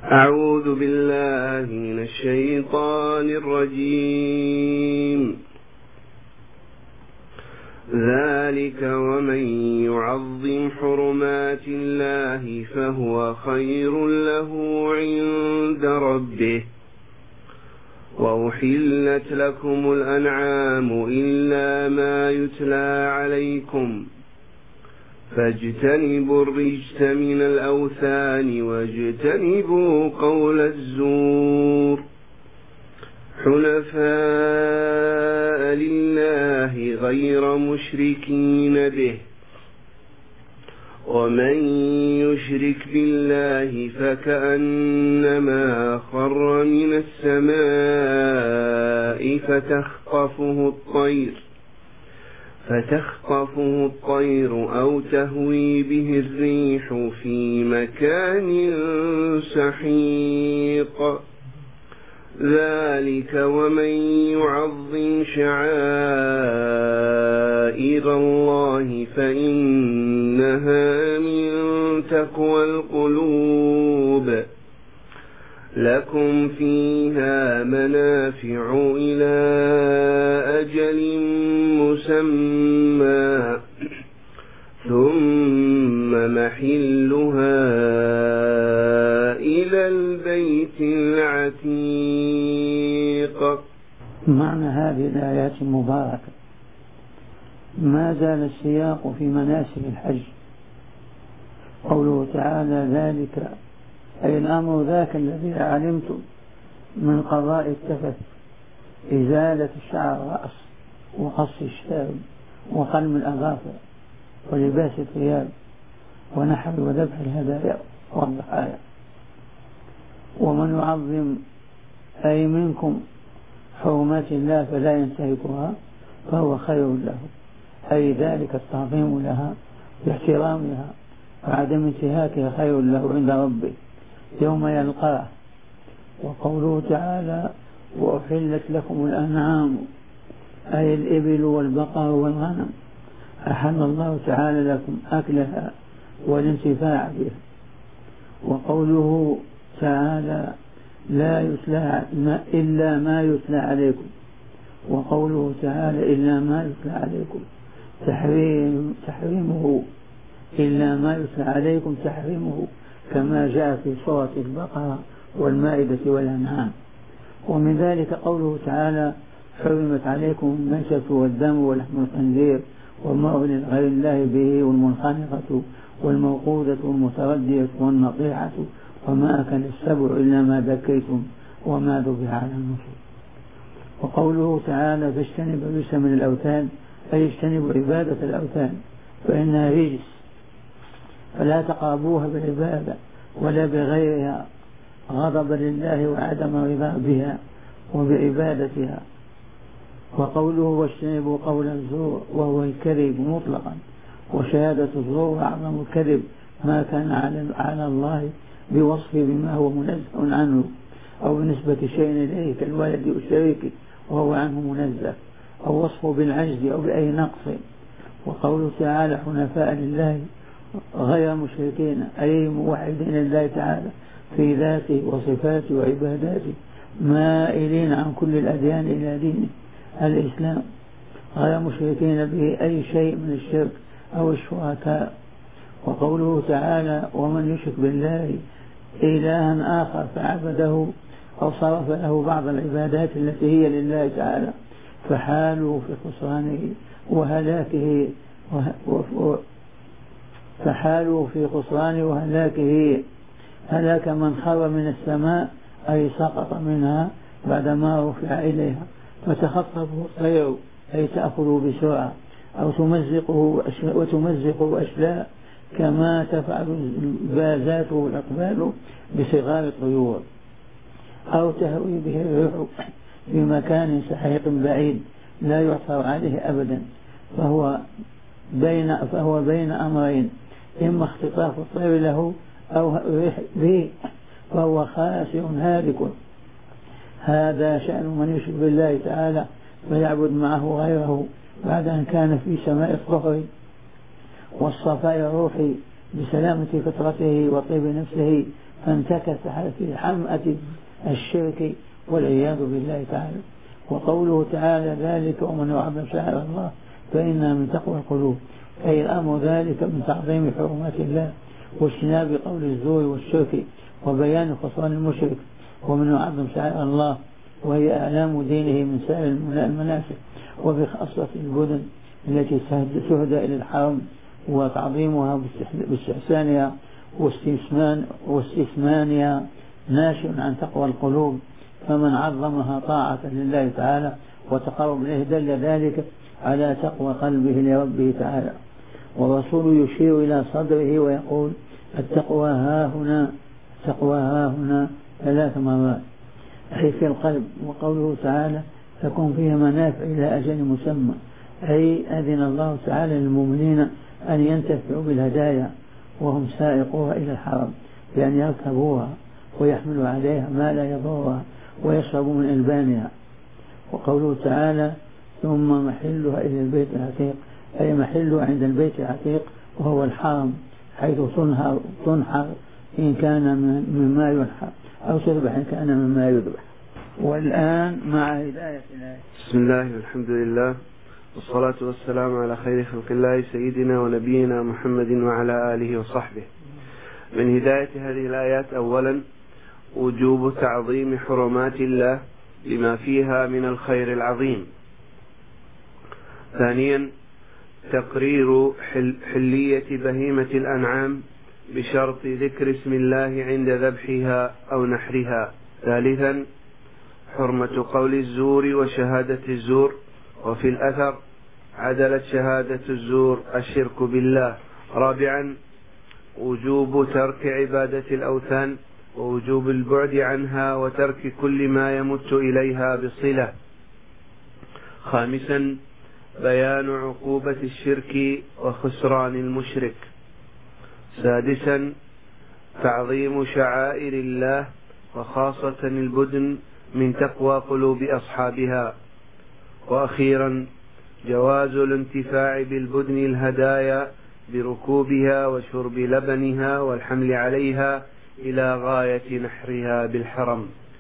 أعوذ بالله من الشيطان الرجيم. ذلك ومن يعظم حرمات الله فهو خير له عند ربه. وأحلت لكم الأنعام إلا ما يتلى عليكم فاجتنبوا الرجس من الأوثان واجتنبوا قول الزور حنفاء لله غير مشركين به. ومن يشرك بالله فكأنما خر من السماء فتخطفه الطير أو تهوي به الريح في مكان سحيق. ذلك ومن يعظم شعائر الله فإنها من تقوى القلوب. لكم فيها منافع إلى أجل مسمى ثم محلها إلى البيت العتيق. معنى هذه الآيات المباركة ما زال السياق في مناسك الحج. قوله تعالى ذلك أي الأمر ذاك الذي علمتم من قضاء التفت، إزالة الشعر الرأس وقص الشارب وقلم الأظافر ولباس الثياب ونحر وذبح الهدايا والضحايا. ومن يعظم أي منكم حرمات الله فلا ينتهكها فهو خير له، أي ذلك التعظيم لها باحترامها وعدم انتهاكها خير له عند ربه يوم يلقاه. وقوله تعالى وأحلت لكم الأنعام أي الإبل والبقر والغنم، أحل الله تعالى لكم أكلها والانتفاع بها. وقوله تعالى لا يتلى إلا ما يتلى عليكم، وقوله تعالى إلا ما يتلى عليكم تحريمه إلا ما يتلى عليكم تحريمه كما جاء في سورة البقرة والمائدة والأنعام. ومن ذلك قوله تعالى حرمت عليكم الميتة والدم ولحم الخنزير وما أهل لغير الله به والمنخنقة والموقوذة والمتردية والنطيحة وما أكل السبع إلا ما ذكيتم وما ذبح على النصب. وقوله تعالى فاجتنبوا الرجس من الأوثان أي اجتنبوا عبادة الأوثان فإنها رجس فلا تقربوها بالعبادة ولا بغيرها غضبا لله وعدم رضا بها وبعبادتها. وقوله واجتنبوا قول الزور وهو الكذب مطلقا، وشهادة الزور أعظم الكذب ما كان على الله بوصفه بما هو منزه عنه أو بنسبة شيء إليه كالولد والشريك وهو عنه منزه، أو وصفه بالعجز أو بأي نقص. وقوله تعالى حنفاء لله غير مشركين أي موحدين لله تعالى في ذاته وصفاته وعباداته مائلين عن كل الأديان إلى دينه الإسلام غير مشركين به أي شيء من الشرك أو الشركاء. وقوله تعالى ومن يشرك بالله إلها آخر فعبده أو صرف له بعض العبادات التي هي لله تعالى فحاله في خسرانه وهلاكه هلاك من خر من السماء أي سقط منها بعدما رفع إليها فتخطفه الطير أي تأخذه بسرعة أو تمزقه أشلاء كما تفعل البازات والأقبال بصغار الطيور، أو تهوي به الريح في مكان سحيق بعيد لا يعثر عليه أبدا، فهو بين أمرين إما اختطاف الطير له أو الريح به فهو خاسر هالك. هذا شأن من يشرك بالله تعالى فيعبد معه غيره بعد أن كان في سماء الطهر والصفاء الروحي بسلامة فطرته وطيب نفسه فانتكس في حمأة الشرك والعياذ بالله تعالى. وقوله تعالى ذلك ومن يعظم شعائر الله فإنها من تقوى القلوب، أي الأمر ذلك من تعظيم حرمات الله واجتناب قول الزور والشرك وبيان خصال المشرك. ومن يعظم شعائر الله وهي أعلام دينه من سائر المناسك، وبخاصة البدن التي تهدى إلى الحرم، وتعظيمها باستحسانها واستثمانها ناشئ عن تقوى القلوب، فمن عظمها طاعة لله تعالى وتقرب إليه دل ذلك على تقوى قلبه لربه تعالى. والرسول يشير إلى صدره ويقول التقوى ها هنا 3 مرات، أي في القلب. وقوله تعالى تكون فيها منافع إلى أجل مسمى، أي أذن الله تعالى للمؤمنين أن ينتفعوا بالهدايا وهم سائقوها إلى الحرم، بأن يركبوها ويحملوا عليها ما لا يضرها ويشربوا من ألبانها. وقوله تعالى ثم محلها إلى البيت العتيق، أي محلها عند البيت العتيق وهو الحرم، حيث تنحر إن كان مما ينحر أو تذبح إن كان مما يذبح. والآن مع هداية الآية. بسم الله والحمد لله والصلاة والسلام على خير خلق الله سيدنا ونبينا محمد وعلى آله وصحبه. من هداية هذه الآيات أولا وجوب تعظيم حرمات الله لما فيها من الخير العظيم. ثانيا تقرير حلية بهيمة الأنعام بشرط ذكر اسم الله عند ذبحها أو نحرها. ثالثا حرمة قول الزور وشهادة الزور، وفي الأثر عدلت شهادة الزور الشرك بالله. رابعا وجوب ترك عبادة الأوثان ووجوب البعد عنها وترك كل ما يمت إليها بصلة. خامسا بيان عقوبة الشرك وخسران المشرك. سادسا تعظيم شعائر الله وخاصة البدن من تقوى قلوب أصحابها. وأخيرا جواز الانتفاع بالبدن الهدايا بركوبها وشرب لبنها والحمل عليها إلى غاية نحرها بالحرم.